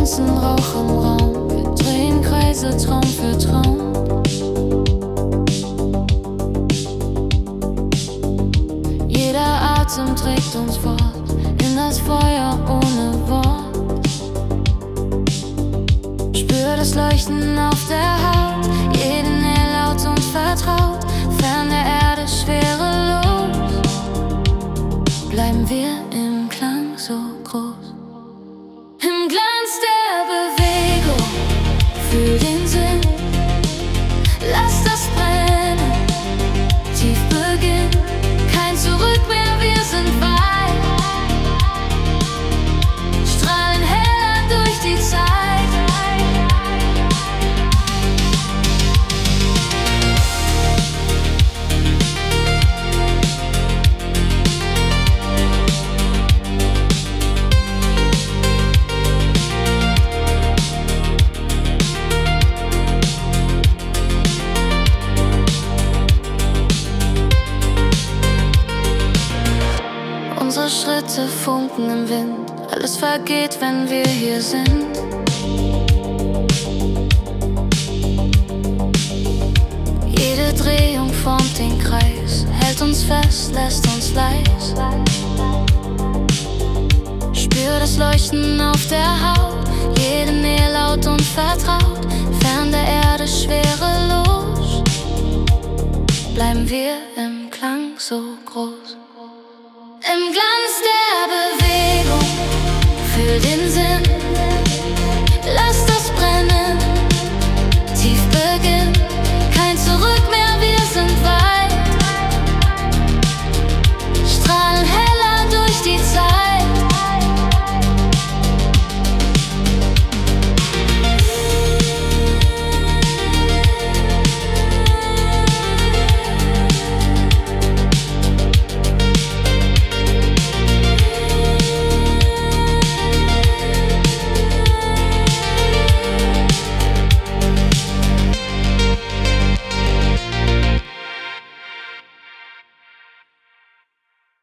tanzen Rauch im Raum, wir drehen Kreise Traum für Traum. Jeder Atem trägt uns fort in das Feuer ohne Wort. Spür das Leuchten auf der Haut, jede Nähe laut und vertraut. Fern der Erde schwerelos, bleiben wir im Klang so groß. Im Glanz der Bewegung, fühl den Sinn, lass das brennen, tief beginnen, kein Zurück mehr, wir sind weit, strahlen heller durch die Zeit. Unsere Schritte funken im Wind, alles vergeht, wenn wir hier sind. Jede Drehung formt den Kreis, hält uns fest, lässt uns leis. Spür das Leuchten auf der Haut, jede Nähe laut und vertraut. Fern der Erde schwerelos, bleiben wir im Klang so groß. Im Glanz der Bewegung, fühl den Sinn,